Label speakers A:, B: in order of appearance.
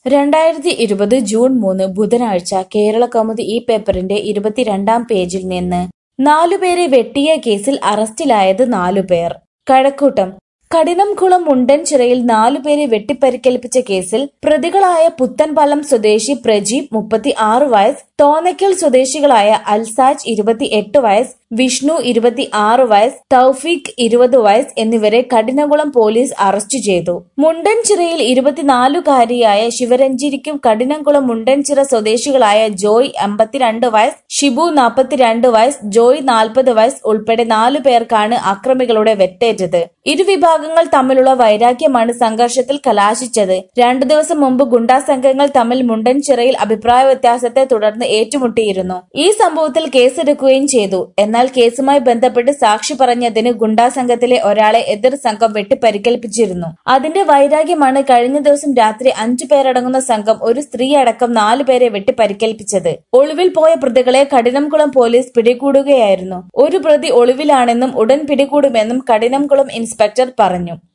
A: 2020 June 3 ബുധനാഴ്ച കേരളകൗമുദി ഈ പേപ്പറിന്റെ 22-ാം പേജിൽ നിന്ന് 4 പേരെ വെട്ടിയ കേസിൽ അറസ്റ്റിലായത് 4 പേർ. കഴക്കൂട്ടം കഠിനംകുളം മുണ്ടൻചിറയിൽ 4 പേരെ വെട്ടിപ്പരിക്കേൽപ്പിച്ച കേസിൽ പ്രതികളായ പുത്തൻപാലം സ്വദേശി പ്രജീബ് 36 വയസ്സ്, തോന്നയ്ക്കൽ സ്വദേശികളായ അൽസാജ് 28 വയസ്സ്, വിഷ്ണു 26 വയസ്സ്, തൗഫീഖ് 20 വയസ്സ് എന്നിവരെ കഠിനംകുളം പോലീസ് അറസ്റ്റ് ചെയ്തു. മുണ്ടൻചിറയിൽ 24-കാരിയായ ശിവരഞ്ജിനിക്കും കഠിനംകുളം മുണ്ടൻചിറ സ്വദേശികളായ ജോയ് 52 വയസ്സ്, ഷിബു 42 വയസ്സ്, ജോയ് 40 വയസ്സ് ഉൾപ്പെടെ 4 പേർക്കാണ് അക്രമികളുടെ വെട്ടേറ്റത്. ഇരുവിഭാഗങ്ങൾ തമ്മിലുള്ള വൈരാഗ്യമാണ് സംഘർഷത്തിൽ കലാശിച്ചത്. 2 ദിവസം മുമ്പ് ഗുണ്ടാ സംഘങ്ങൾ തമ്മിൽ മുണ്ടൻചിറയിൽ അഭിപ്രായ വ്യത്യാസത്തെ തുടർന്ന് ഏറ്റുമുട്ടിയിരുന്നു. ഈ സംഭവത്തിൽ കേസെടുക്കുകയും ചെയ്തു. എന്നാൽ കേസുമായി ബന്ധപ്പെട്ട് സാക്ഷി പറഞ്ഞതിന് ഗുണ്ടാ സംഘത്തിലെ ഒരാളെ എതിർ സംഘം വെട്ടിപ്പരിക്കേൽപ്പിച്ചിരുന്നു. അതിന്റെ വൈരാഗ്യമാണ് കഴിഞ്ഞ ദിവസം രാത്രി 5 പേരടങ്ങുന്ന സംഘം ഒരു സ്ത്രീ അടക്കം 4 പേരെ വെട്ടിപ്പരിക്കേൽപ്പിച്ചത്. ഒളിവിൽ പോയ പ്രതികളെ കഠിനംകുളം പോലീസ് പിടികൂടുകയായിരുന്നു. ഒരു പ്രതി ഒളിവിലാണെന്നും ഉടൻ പിടികൂടുമെന്നും കഠിനംകുളം ഇൻസ്പെക്ടർ പറഞ്ഞു.